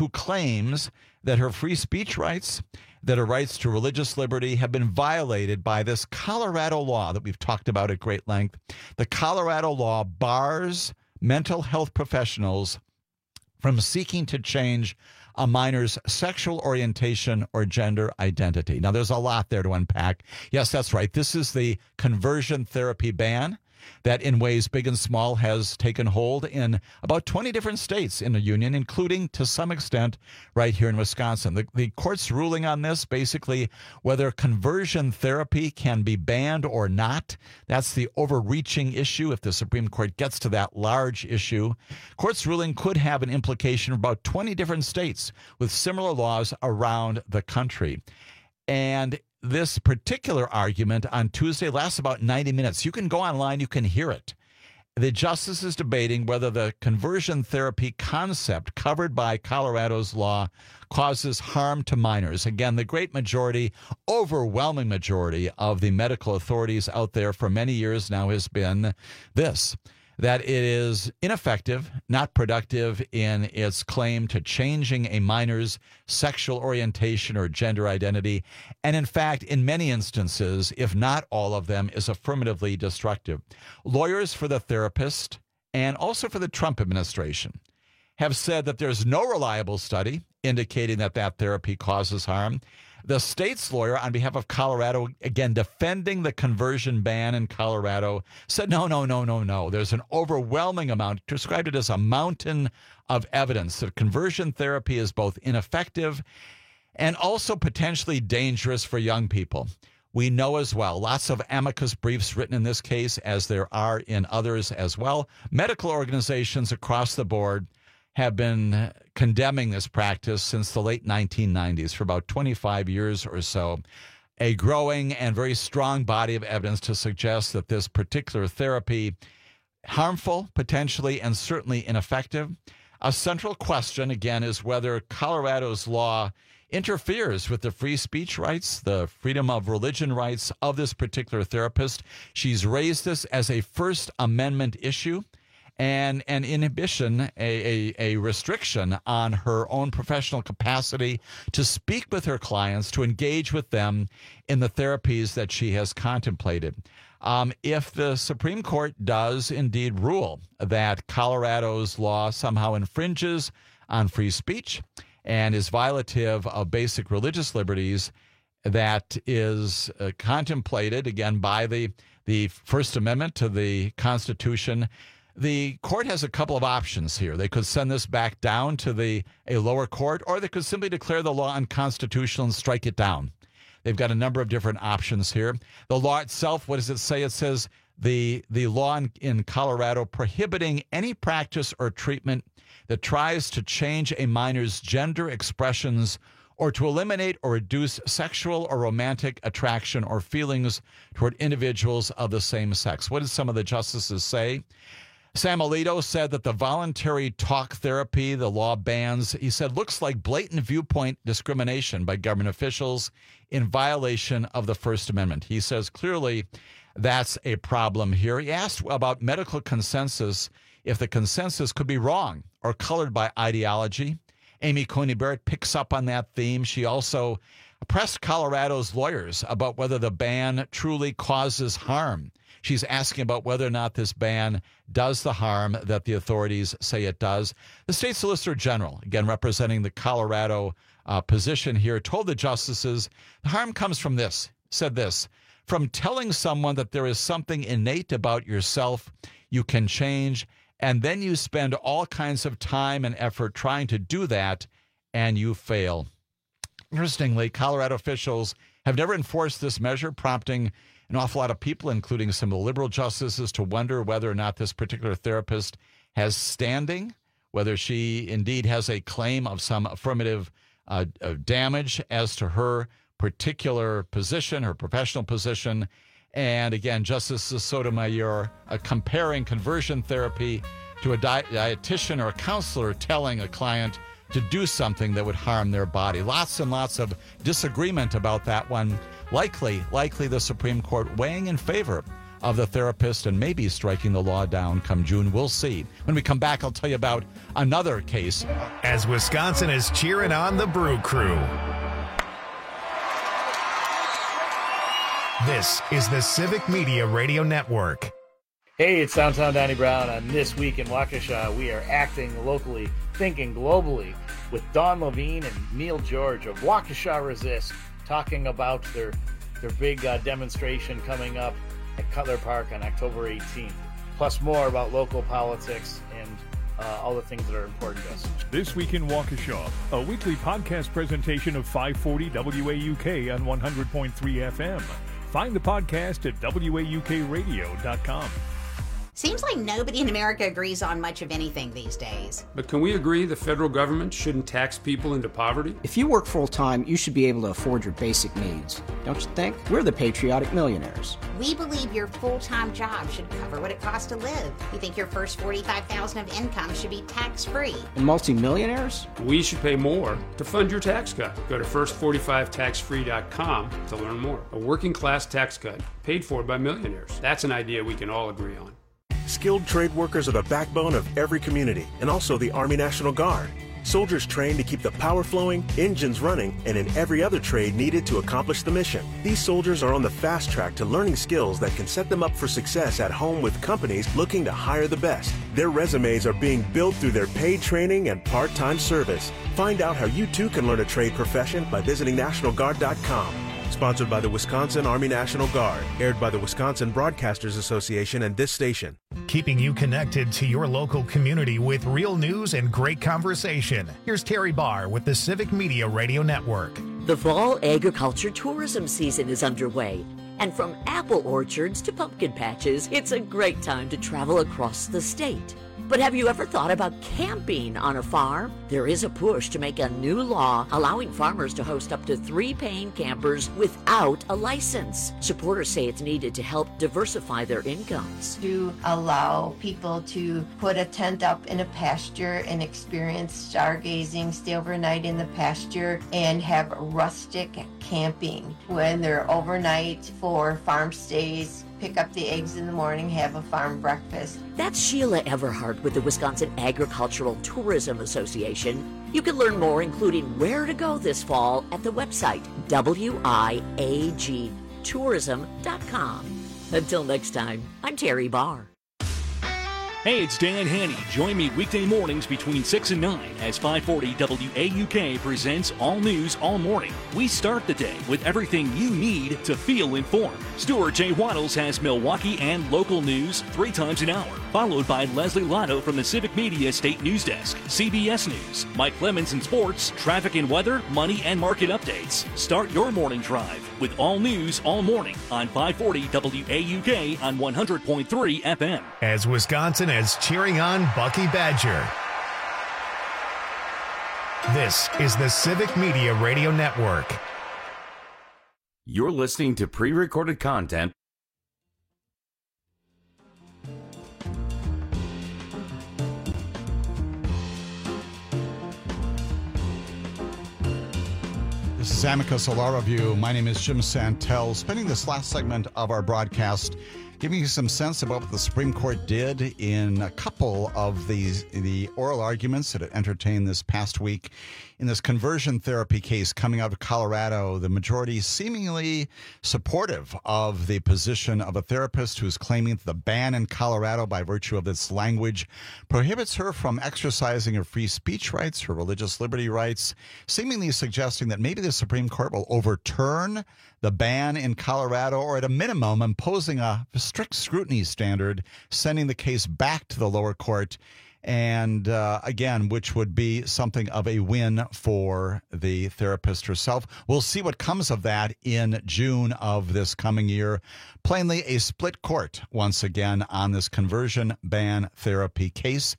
claims that her free speech rights, that her rights to religious liberty have been violated by this Colorado law that we've talked about at great length. The Colorado law bars mental health professionals from seeking to change a minor's sexual orientation or gender identity. Now, there's a lot there to unpack. Yes, that's right. This is the conversion therapy ban that in ways big and small has taken hold in about 20 different states in the union, including to some extent right here in Wisconsin. The court's ruling on this, basically whether conversion therapy can be banned or not. That's the overreaching issue if the Supreme Court gets to that large issue. Court's ruling could have an implication for about 20 different states with similar laws around the country. And this particular argument on Tuesday lasts about 90 minutes. You can go online, you can hear it. The justice is debating whether the conversion therapy concept covered by Colorado's law causes harm to minors. Again, the great majority, overwhelming majority of the medical authorities out there for many years now has been this, that it is ineffective, not productive in its claim to changing a minor's sexual orientation or gender identity, and in fact, in many instances, if not all of them, is affirmatively destructive. Lawyers for the therapist and also for the Trump administration have said that there's no reliable study indicating that that therapy causes harm. The state's lawyer on behalf of Colorado, again, defending the conversion ban in Colorado, said, no. There's an overwhelming amount, described it as a mountain of evidence that conversion therapy is both ineffective and also potentially dangerous for young people. We know as well, lots of amicus briefs written in this case, as there are in others as well. Medical organizations across the board have been condemning this practice since the late 1990s for about 25 years or so. A growing and very strong body of evidence to suggest that this particular therapy, harmful potentially and certainly ineffective. A central question, again, is whether Colorado's law interferes with the free speech rights, the freedom of religion rights of this particular therapist. She's raised this as a First Amendment issue and an inhibition, a restriction on her own professional capacity to speak with her clients, to engage with them in the therapies that she has contemplated. If the Supreme Court does indeed rule that Colorado's law somehow infringes on free speech and is violative of basic religious liberties that is contemplated, again, by the First Amendment to the Constitution, the court has a couple of options here. They could send this back down to a lower court, or they could simply declare the law unconstitutional and strike it down. They've got a number of different options here. The law itself, what does it say? It says the law in Colorado prohibiting any practice or treatment that tries to change a minor's gender expressions or to eliminate or reduce sexual or romantic attraction or feelings toward individuals of the same sex. What did some of the justices say? Sam Alito said that the voluntary talk therapy the law bans, he said, looks like blatant viewpoint discrimination by government officials in violation of the First Amendment. He says clearly that's a problem here. He asked about medical consensus, if the consensus could be wrong or colored by ideology. Amy Coney Barrett picks up on that theme. She also pressed Colorado's lawyers about whether the ban truly causes harm. She's asking about whether or not this ban does the harm that the authorities say it does. The state solicitor general, again representing the Colorado position here, told the justices the harm comes from this, said this, from telling someone that there is something innate about yourself you can change, and then you spend all kinds of time and effort trying to do that, and you fail. Interestingly, Colorado officials have never enforced this measure, prompting an awful lot of people, including some of the liberal justices, to wonder whether or not this particular therapist has standing, whether she indeed has a claim of some affirmative damage as to her particular position, her professional position. And again, Justice Sotomayor comparing conversion therapy to a dietitian or a counselor telling a client to do something that would harm their body. Lots and lots of disagreement about that one. Likely the Supreme Court weighing in favor of the therapist and maybe striking the law down come June. We'll see. When we come back, I'll tell you about another case. As Wisconsin is cheering on the Brew Crew. This is the Civic Media Radio Network. Hey, it's Downtown Donnie Brown. On This Week in Waukesha, we are acting locally, thinking globally, with Dawn Levine and Neil George of Waukesha Resist, talking about their big demonstration coming up at Cutler Park on October 18th. Plus more about local politics and all the things that are important to us. This Week in Waukesha, a weekly podcast presentation of 540 WAUK on 100.3 FM. Find the podcast at WAUKradio.com. Seems like nobody in America agrees on much of anything these days. But can we agree the federal government shouldn't tax people into poverty? If you work full-time, you should be able to afford your basic needs. Don't you think? We're the patriotic millionaires. We believe your full-time job should cover what it costs to live. We think your first $45,000 of income should be tax-free. And multimillionaires? We should pay more to fund your tax cut. Go to first45taxfree.com to learn more. A working-class tax cut paid for by millionaires. That's an idea we can all agree on. Skilled trade workers are the backbone of every community, and also the Army National Guard. Soldiers trained to keep the power flowing, engines running, and in every other trade needed to accomplish the mission. These soldiers are on the fast track to learning skills that can set them up for success at home with companies looking to hire the best. Their resumes are being built through their paid training and part-time service. Find out how you too can learn a trade profession by visiting NationalGuard.com. Sponsored by the Wisconsin Army National Guard. Aired by the Wisconsin Broadcasters Association and this station. Keeping you connected to your local community with real news and great conversation. Here's Terry Barr with the Civic Media Radio Network. The fall agriculture tourism season is underway. And from apple orchards to pumpkin patches, it's a great time to travel across the state. But have you ever thought about camping on a farm? There is a push to make a new law allowing farmers to host up to 3 paying campers without a license. Supporters say it's needed to help diversify their incomes. To allow people to put a tent up in a pasture and experience stargazing, stay overnight in the pasture, and have rustic camping when they're overnight for farm stays. Pick up the eggs in the morning, have a farm breakfast. That's Sheila Everhart with the Wisconsin Agricultural Tourism Association. You can learn more, including where to go this fall, at the website wiagtourism.com. Until next time, I'm Terry Barr. Hey, it's Dan Haney. Join me weekday mornings between 6 and 9 as 540 WAUK presents All News All Morning. We start the day with everything you need to feel informed. Stuart J. Waddles has Milwaukee and local news 3 times an hour, followed by Leslie Lotto from the Civic Media State News Desk, CBS News, Mike Clemens in sports, traffic and weather, money and market updates. Start your morning drive with All News All Morning on 540 WAUK on 100.3 FM. As Wisconsin is cheering on Bucky Badger. This is the Civic Media Radio Network. You're listening to pre-recorded content. This is Amicus Law Review. My name is Jim Santel. Spending this last segment of our broadcast giving you some sense about what the Supreme Court did in a couple of the oral arguments that it entertained this past week in this conversion therapy case coming out of Colorado. The majority seemingly supportive of the position of a therapist who's claiming that the ban in Colorado, by virtue of its language, prohibits her from exercising her free speech rights, her religious liberty rights, seemingly suggesting that maybe the Supreme Court will overturn the ban in Colorado, or at a minimum imposing a strict scrutiny standard, sending the case back to the lower court And again, which would be something of a win for the therapist herself. We'll see what comes of that in June of this coming year. Plainly a split court once again on this conversion ban therapy case.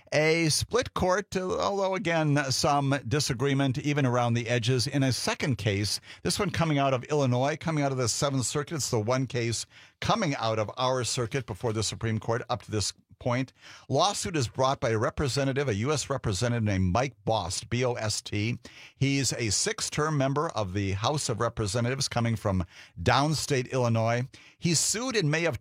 A split court, although again, some disagreement even around the edges. In a second case, this one coming out of Illinois, coming out of the 7th Circuit. It's the one case coming out of our circuit before the Supreme Court up to this point. Lawsuit is brought by a U.S. representative named Mike Bost, B-O-S-T. He's a 6-term member of the House of Representatives coming from downstate Illinois. He's sued in May of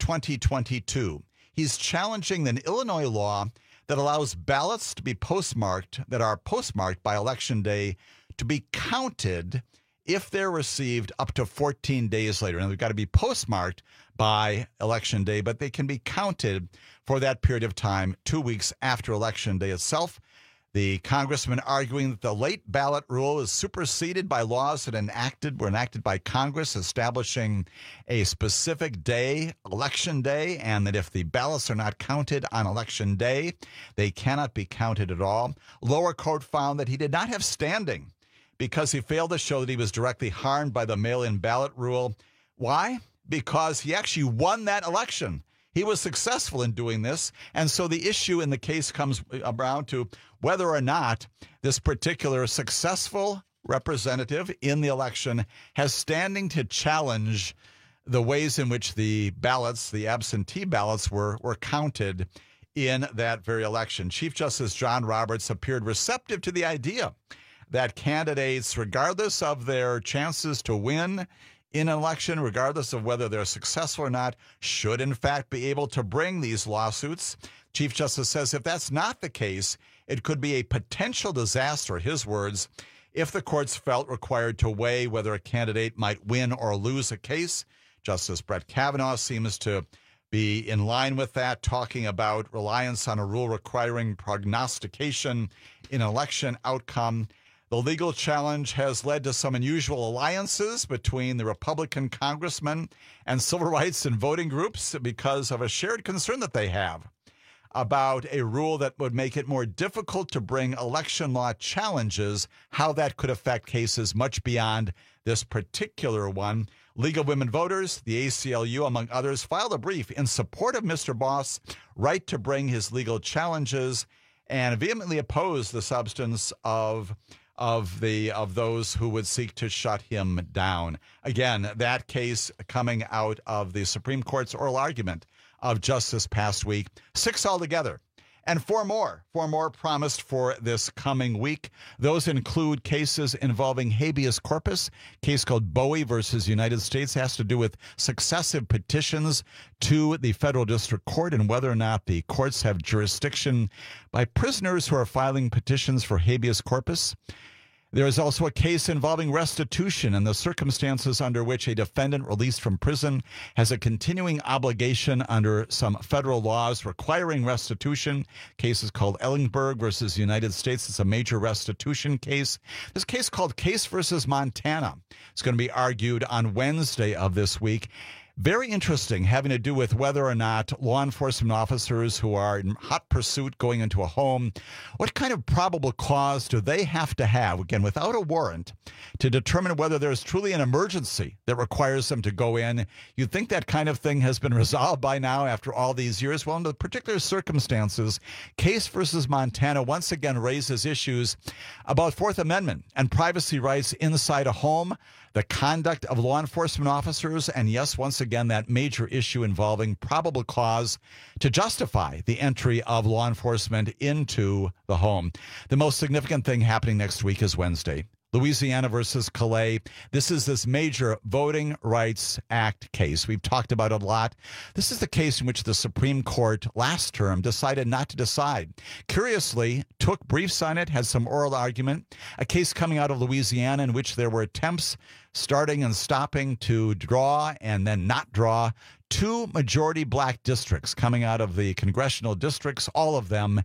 2022. He's challenging an Illinois law that allows ballots to be that are postmarked by Election Day to be counted if they're received up to 14 days later. Now, they've got to be postmarked by Election Day, but they can be counted for that period of time, 2 weeks after Election Day itself. The congressman arguing that the late ballot rule is superseded by laws that were enacted by Congress establishing a specific day, Election Day, and that if the ballots are not counted on Election Day, they cannot be counted at all. Lower court found that he did not have standing because he failed to show that he was directly harmed by the mail-in ballot rule. Why? Because he actually won that election. He was successful in doing this, and so the issue in the case comes around to whether or not this particular successful representative in the election has standing to challenge the ways in which the ballots, the absentee ballots, were counted in that very election. Chief Justice John Roberts appeared receptive to the idea that candidates, regardless of their chances to win in an election, regardless of whether they're successful or not, should in fact be able to bring these lawsuits. Chief Justice says if that's not the case, it could be a potential disaster, his words, if the courts felt required to weigh whether a candidate might win or lose a case. Justice Brett Kavanaugh seems to be in line with that, talking about reliance on a rule requiring prognostication in an election outcome. The legal challenge has led to some unusual alliances between the Republican congressmen and civil rights and voting groups because of a shared concern that they have about a rule that would make it more difficult to bring election law challenges, how that could affect cases much beyond this particular one. League of Women Voters, the ACLU, among others, filed a brief in support of Mr. Bost's right to bring his legal challenges and vehemently opposed the substance of those who would seek to shut him down. Again, that case coming out of the Supreme Court's oral argument of just this past week. 6 altogether. And four more promised for this coming week. Those include cases involving habeas corpus. Case called Bowie versus United States has to do with successive petitions to the federal district court and whether or not the courts have jurisdiction by prisoners who are filing petitions for habeas corpus. There is also a case involving restitution and the circumstances under which a defendant released from prison has a continuing obligation under some federal laws requiring restitution. Case is called Ellingberg versus United States. It's a major restitution case. This case called Case versus Montana. It's going to be argued on Wednesday of this week. Very interesting, having to do with whether or not law enforcement officers who are in hot pursuit going into a home, what kind of probable cause do they have to have, again, without a warrant, to determine whether there's truly an emergency that requires them to go in? You'd think that kind of thing has been resolved by now after all these years. Well, in the particular circumstances, Case versus Montana once again raises issues about Fourth Amendment and privacy rights inside a home, the conduct of law enforcement officers, and yes, once again, that major issue involving probable cause to justify the entry of law enforcement into the home. The most significant thing happening next week is Wednesday. Louisiana versus Calais. This is this major Voting Rights Act case. We've talked about it a lot. This is the case in which the Supreme Court last term decided not to decide. Curiously, took briefs on it, had some oral argument. A case coming out of Louisiana in which there were attempts starting and stopping to draw and then not draw 2 majority black districts coming out of the congressional districts, all of them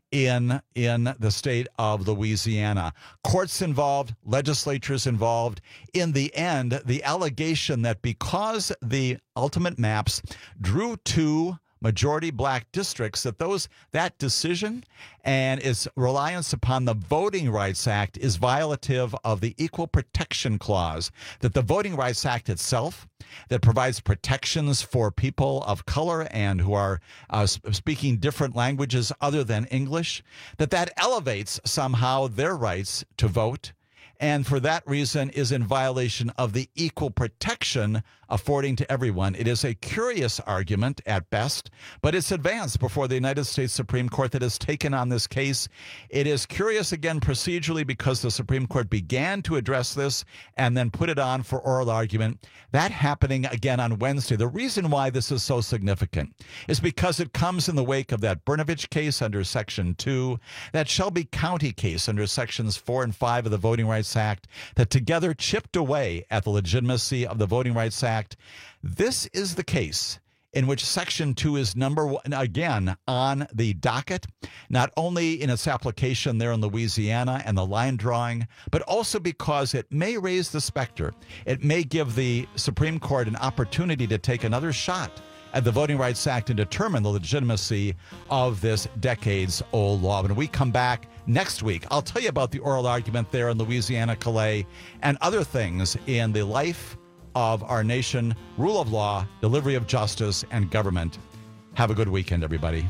in the state of Louisiana. Courts involved, legislatures involved. In the end, the allegation that because the ultimate maps drew 2 majority black districts, that decision and its reliance upon the Voting Rights Act is violative of the Equal Protection Clause, that the Voting Rights Act itself that provides protections for people of color and who are speaking different languages other than English, that elevates somehow their rights to vote, and for that reason is in violation of the equal protection affording to everyone. It is a curious argument at best, but it's advanced before the United States Supreme Court that has taken on this case. It is curious, again, procedurally, because the Supreme Court began to address this and then put it on for oral argument. That happening again on Wednesday. The reason why this is so significant is because it comes in the wake of that Brnovich case under Section 2, that Shelby County case under Sections 4 and 5 of the Voting Rights Act, that together chipped away at the legitimacy of the Voting Rights Act. This is the case in which Section 2 is number one, again, on the docket, not only in its application there in Louisiana and the line drawing, but also because it may raise the specter. It may give the Supreme Court an opportunity to take another shot at the Voting Rights Act and determine the legitimacy of this decades-old law. When we come back next week, I'll tell you about the oral argument there in Louisiana, Calais, and other things in the life of our nation, rule of law, delivery of justice, and government. Have a good weekend, everybody.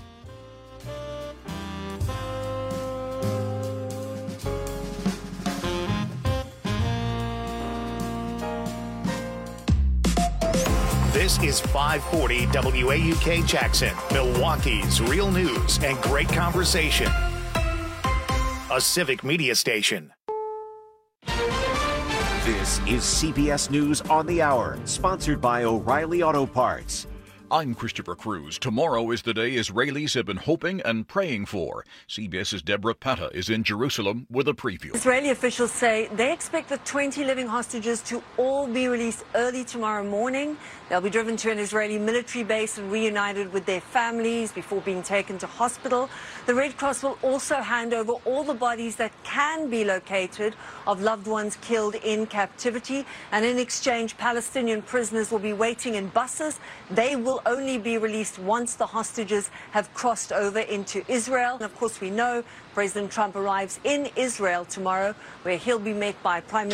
This is 540 WAUK Jackson, Milwaukee's real news and great conversation. A civic media station. This is CBS News on the Hour, sponsored by O'Reilly Auto Parts. I'm Christopher Cruz. Tomorrow is the day Israelis have been hoping and praying for. CBS's Deborah Patta is in Jerusalem with a preview. Israeli officials say they expect the 20 living hostages to all be released early tomorrow morning. They'll be driven to an Israeli military base and reunited with their families before being taken to hospital. The Red Cross will also hand over all the bodies that can be located of loved ones killed in captivity. And in exchange, Palestinian prisoners will be waiting in buses. They will only be released once the hostages have crossed over into Israel. And of course, we know President Trump arrives in Israel tomorrow, where he'll be met by Prime Minister